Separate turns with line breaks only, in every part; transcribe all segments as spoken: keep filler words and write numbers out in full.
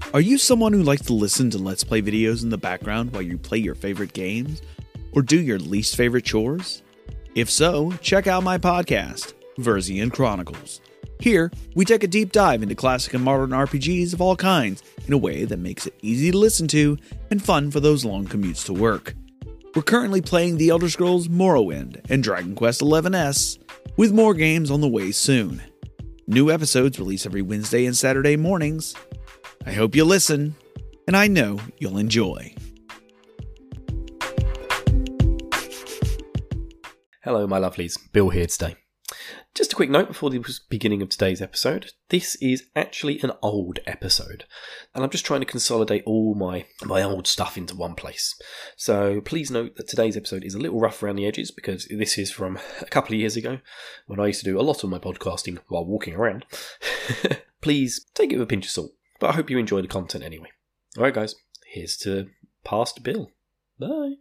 Are you someone who likes to listen to Let's Play videos in the background while you play your favorite games? Or do your least favorite chores? If so, check out my podcast, Versian Chronicles. Here, we take a deep dive into classic and modern R P Gs of all kinds in a way that makes it easy to listen to and fun for those long commutes to work. We're currently playing The Elder Scrolls Morrowind and Dragon Quest eleven S, with more games on the way soon. New episodes release every Wednesday and Saturday mornings. I hope you listen, and I know you'll enjoy.
Hello my lovelies, Bill here today. Just a quick note before the beginning of today's episode. This is actually an old episode, and I'm just trying to consolidate all my, my old stuff into one place. So please note that today's episode is a little rough around the edges because this is from a couple of years ago when I used to do a lot of my podcasting while walking around. Please take it with a pinch of salt, but I hope you enjoy the content anyway. Alright guys, here's to past Bill. Bye.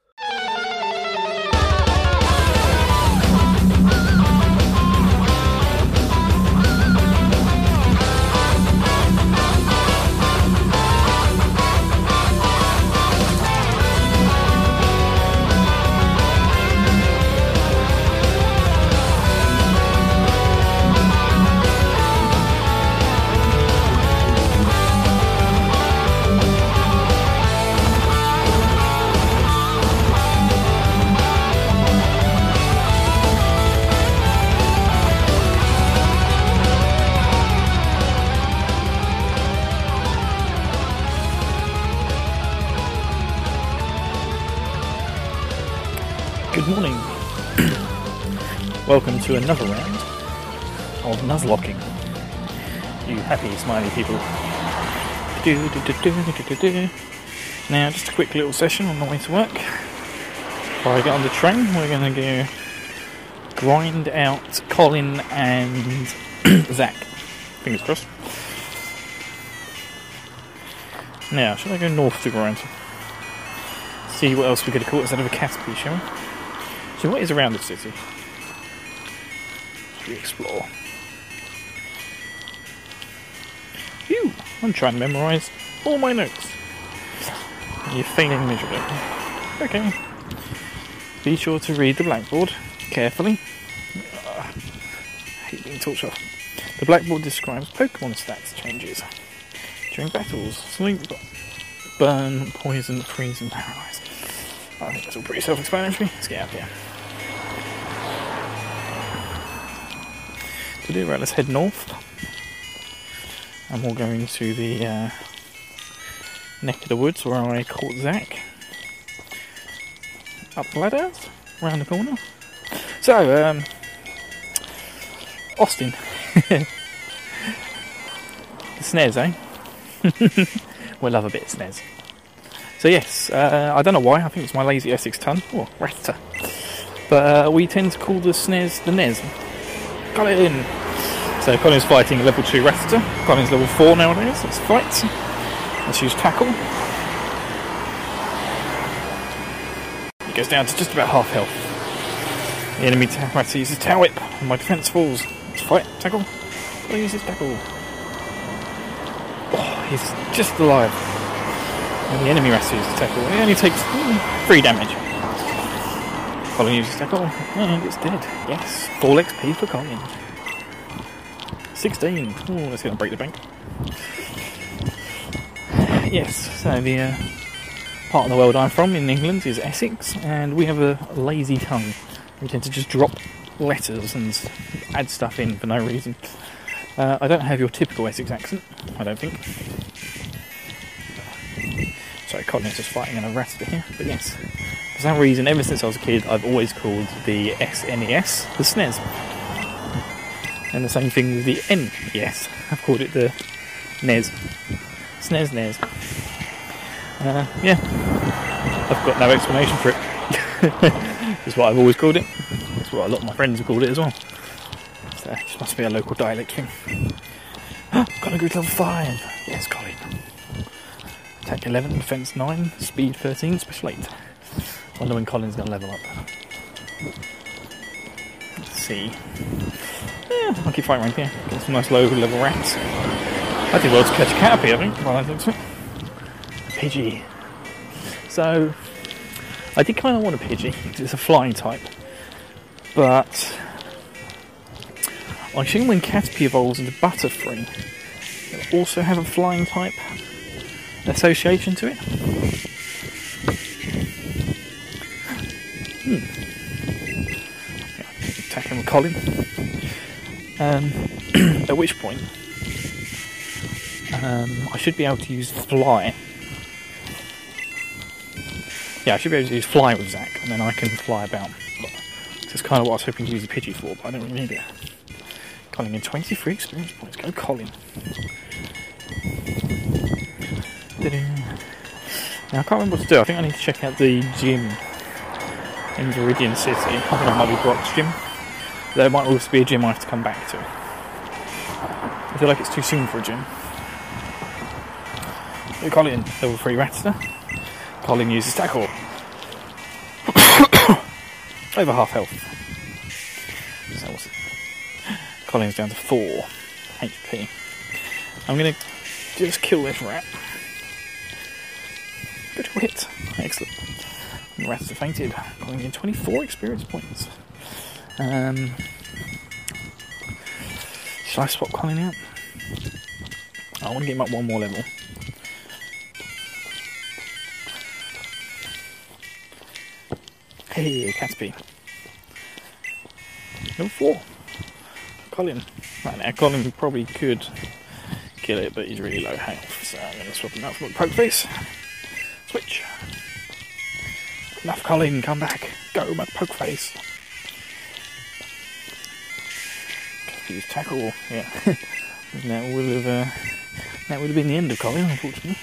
Good morning. Welcome to another round of Nuzlocking. You happy, smiley people. Do, do, do, do, do, do, do. Now, just a quick little session on the way to work. Before I get on the train, we're going to go grind out Colin and Zach. Fingers crossed. Now, should I go north to grind? See what else we could have caught instead of a Caterpie, shall we? So what is around the city? We explore. Phew! I'm trying to memorise all my notes. You're failing miserably. Okay. Be sure to read the blackboard carefully. Uh, I hate being tortured off. The blackboard describes Pokemon stats changes during battles. Sleep, burn, poison, freeze, and paralyze. I think that's all pretty self-explanatory. Let's get out here. To do right, let's head north, and we'll go into the uh, neck of the woods where I caught Zach. Up the ladders, round the corner. So, um, Austin. The S N E S, eh? We love a bit of S N E S. So yes, uh, I don't know why, I think it's my lazy Essex tongue, or Ratata. But uh, we tend to call the S N E S the N E S. Colin! So Colin's fighting level two Ratata. Colin's level four nowadays. Let's fight. Let's use tackle. He goes down to just about half health. The enemy Ratata uses Tail Whip, and my defense falls. Let's fight. Tackle. Colin uses tackle. Oh, he's just alive. And the enemy Ratata uses tackle. He only takes mm, three damage. Colin uses tackle, and it's dead. Yes, full X P for Colin. sixteen. Oh, let's get on break the bank. Yes, so the uh, part of the world I'm from in England is Essex, and we have a lazy tongue. We tend to just drop letters and add stuff in for no reason. Uh, I don't have your typical Essex accent, I don't think. Sorry, Colin's just fighting in a Ratata here, but yes. For some reason, ever since I was a kid, I've always called the S N E S the S N E S. And the same thing with the N E S. I've called it the N E S. S N E S, N E S. Uh, yeah. I've got no explanation for it. It's what I've always called it. It's what a lot of my friends have called it as well. So it just must be a local dialect thing. Got a good level five. Yes, Colin. Attack eleven, defense nine, speed thirteen, special eight. Wonder when Colin's going to level up. Let's see. Yeah, I'll keep fighting around here. Get some nice low level rats. I did well to catch a Caterpie, I think, while I looked at it. Pidgey. So, I did kind of want a Pidgey, because it's a flying type. But I assume when Caterpie evolves into Butterfree, it'll also have a flying type association to it. Hmm. Yeah, attacking with Colin. Um, at which point, um, I should be able to use Fly. Yeah, I should be able to use Fly with Zac, and then I can fly about. That's kind of what I was hoping to use the Pidgey for, but I don't really need it. Colin in twenty-three experience points. Go Colin. Now I can't remember what to do. I think I need to check out the gym in Viridian City. I think that might be Brock's gym. There might also be a gym I have to come back to. I feel like it's too soon for a gym. So Colin, level three Rattata. Colin uses Tackle. Over half health. So what's it? Colin's down to four H P. I'm going to just kill this rat. Good hit. Excellent. The rats have fainted. Colin in twenty-four experience points. Um, should I swap Colin out? I want to get him up one more level. Hey, Caterpie. Level four. Colin. Right now, Colin probably could kill it, but he's really low health, so I'm going to swap him out for Pokeface. Switch. Enough, Colin, come back. Go, my Pokeface. Use Tackle. Yeah. that would have uh, that would have been the end of Colin, unfortunately.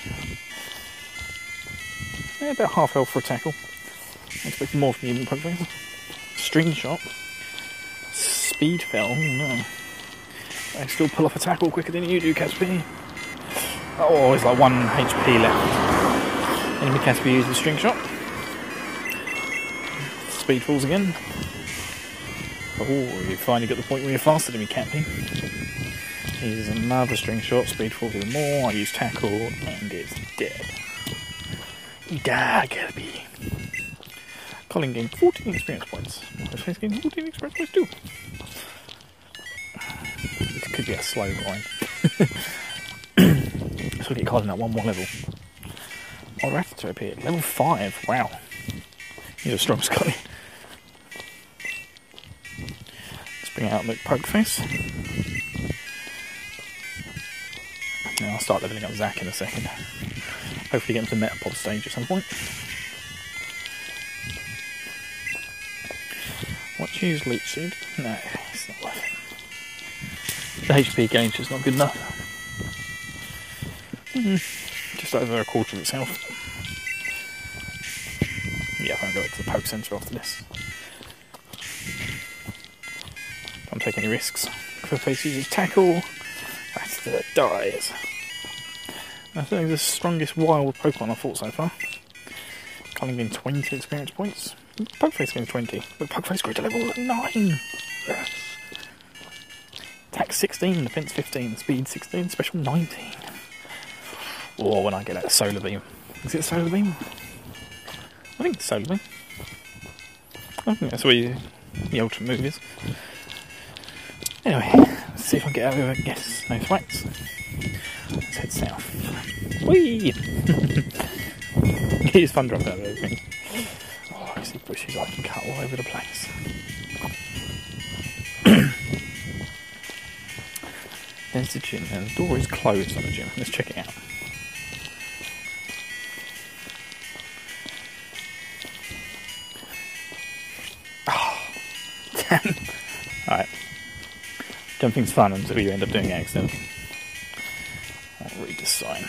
Yeah, about half health for a Tackle. I expect more from you, Pokeface. String Shot. Speed Fell. Oh no. I still pull off a Tackle quicker than you do, Caterpie. Oh, it's like one H P left. Enemy Caterpie uses String Shot. Speed falls again. Oh, you finally got the point where you're faster than me, Caterpie. Here's another String Shot. Speed falls even more. I use Tackle and it's dead. You die, Caterpie. Colin gained fourteen experience points. Face gained fourteen experience points too. This could be a slow grind. So we'll get Colin at one more level. Oh, Rattata appeared. Level five. Wow. He's a strong Colin. Let's bring out the Pokeface. Now I'll start leveling up Zac in a second. Hopefully get him to Metapod stage at some point. Let's use Leech Seed. No, it's not worth it. The H P gain's just not good enough. Mm-hmm. Just over a quarter of its health. Yeah, I'm going to go to the Poke Centre after this. Don't take any risks. Pokeface uses Tackle. That's the dies. I think the strongest wild Pokemon I've fought so far. Colin in twenty experience points. Pokeface gains twenty, but Pokeface grew to level nine! Yes! Attack sixteen, defense fifteen, speed sixteen, special nineteen. Or when I get that Solar Beam. Is it Solar Beam? I think it's Solar Beam. I think that's where the ultimate move is. Anyway, let's see if I can get out of it. Yes, no fights. Let's head south. Whee! It's fun dropping out of everything. Oh, I see bushes I can cut all over the place. There's the gym. Now the door is closed on the gym. Let's check it out. Oh, damn. Alright. Jumping's fun until you end up doing accident. I'll read this sign.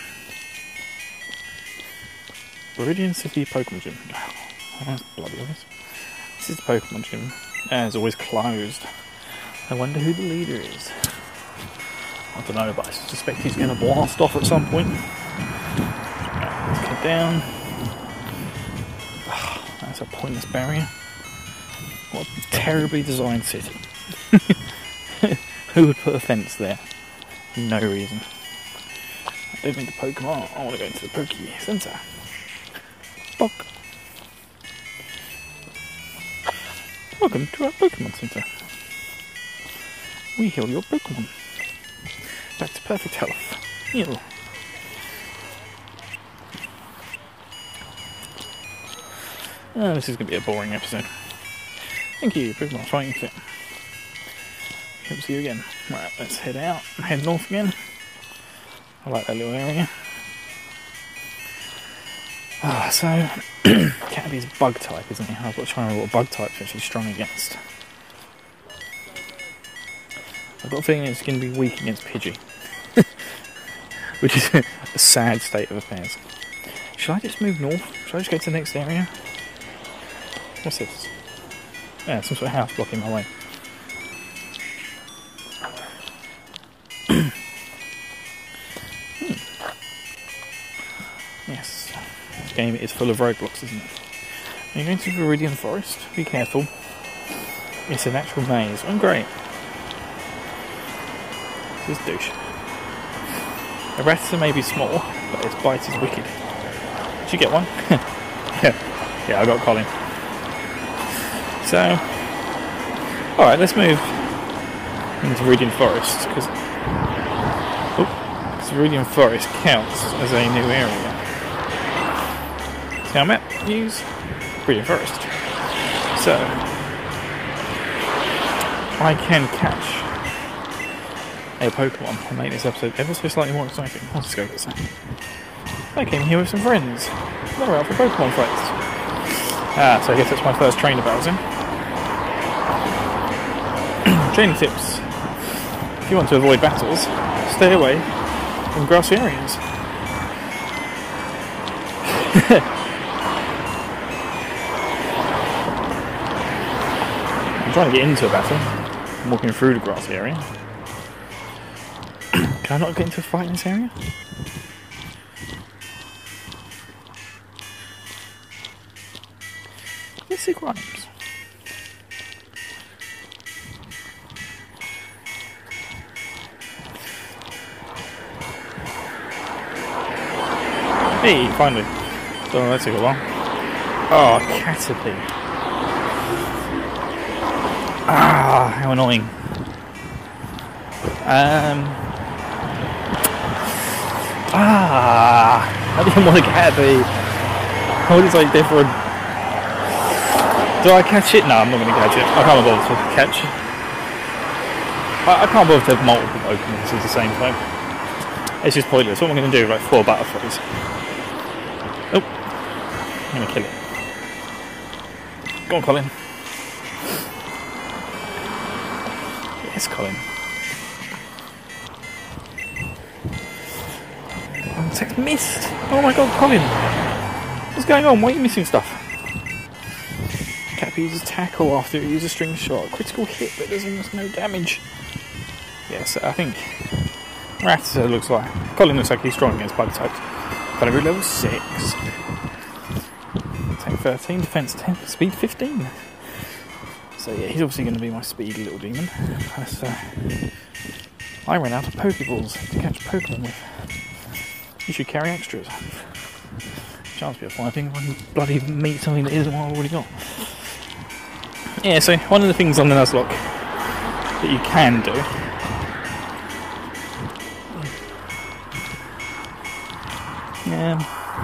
Viridian City Pokemon Gym. Oh, that's bloody obvious. This is the Pokemon Gym. As always closed. I wonder who the leader is. I don't know, but I suspect he's going to blast off at some point. Right, let's get down. Oh, that's a pointless barrier. What a terribly designed city. Who would put a fence there? No reason. Lead me to Pokemon. I want to go into the Poke Center. Bog. Welcome to our Pokemon Center. We heal your Pokemon back to perfect health. Heal. Oh, this is going to be a boring episode. Thank you, Pokemon Fighting Fit. Hope to see you again. Right, let's head out. Head north again. I like that little area. Ah, so Caterpie's bug type, isn't he? I've got to try and remember what bug type's actually strong against. I've got a feeling it's going to be weak against Pidgey. Which is a sad state of affairs. Should I just move north? Should I just go to the next area? What's this? Yeah, some sort of house blocking my way. hmm. Yes. This game is full of roadblocks, isn't it? Are you going to Viridian Forest? Be careful. It's a natural maze. Oh, great. This douche. A Rattata may be small, but its bite is wicked. Did you get one? yeah. Yeah, I got Colin. So, alright, let's move into Viridian Forest, because Viridian Forest counts as a new area. See our map? Use Viridian Forest. So, I can catch a Pokemon and make this episode ever so slightly more exciting. I'll just go get some. I came here with some friends. They're out for Pokemon fights. Ah, so I guess that's my first trainer battles in. Training tips. If you want to avoid battles, stay away from grassy areas. I'm trying to get into a battle. I'm walking through the grassy area. Can I not get into a fight in this area? Let's see Grimes. Hey, finally. Oh, that took a while. Oh, Caterpie. Ah, how annoying. Um. Ah, I didn't want to Caterpie. What is like different? Do I catch it? No, I'm not going to catch it. I can't bother to catch it. I, I can't bother to have multiple Pokemon at the same time. It's just pointless. What am I going to do with like four butterflies? Oh, I'm going to kill it. Go on, Colin. Yes, Colin. Oh, text missed. Oh my god, Colin. What's going on? Why are you missing stuff? Caterpie uses tackle after it uses a string shot. Critical hit, but there's almost no damage. Yes, I think Rattata looks like. Colin looks like he's strong against bug types. Calibre level six. Attack thirteen, defense ten, speed fifteen. So yeah, he's obviously going to be my speedy little demon. So, I ran out of Pokeballs to catch Pokemon with. You should carry extras. Chance to be a fighting if I can bloody meet something that isn't what I've already got. Yeah, so one of the things on the Nuzlocke that you can do um,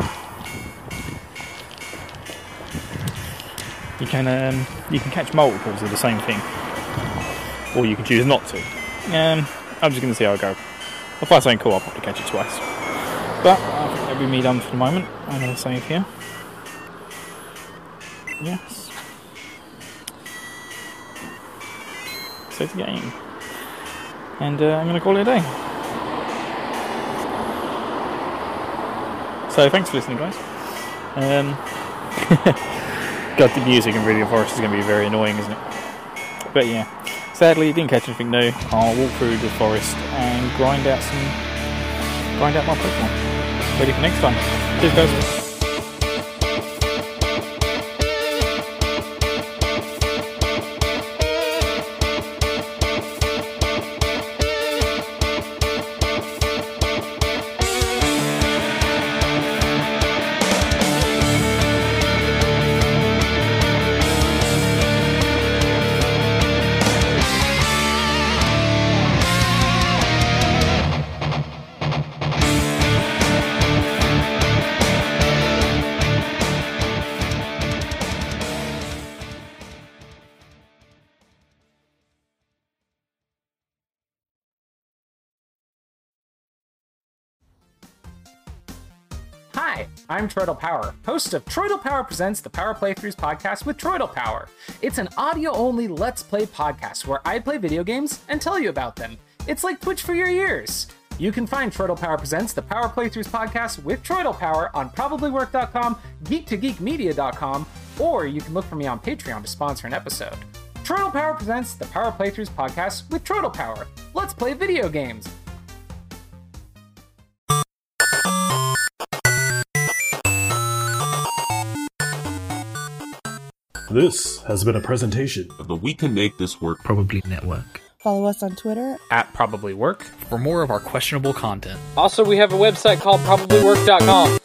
you can um, you can catch multiples of the same thing, or you can choose not to. Um, I'm just going to see how I go. If I find something cool, I'll probably catch it twice. But I think that'll be me done for the moment. I'm going to save here. Yes. Save the game. And uh, I'm going to call it a day. So thanks for listening, guys. Um, God, the music in Viridian Forest is going to be very annoying, isn't it? But yeah, sadly, didn't catch anything new. I'll walk through the forest and grind out some, grind out my Pokemon. Ready for next time. Cheers, guys.
Hi, I'm Troidal Power, host of Troidal Power Presents the Power Playthroughs podcast with Troidal Power. It's an audio-only Let's Play podcast where I play video games and tell you about them. It's like Twitch for your ears. You can find Troidal Power Presents the Power Playthroughs podcast with Troidal Power on probably work dot com, geek to geek media dot com, or you can look for me on Patreon to sponsor an episode. Troidal Power Presents the Power Playthroughs podcast with Troidal Power. Let's play video games.
This has been a presentation
of the We Can Make This Work
Probably Network.
Follow us on Twitter
At Probably Work
For more of our questionable content.
Also, we have a website called probably work dot com.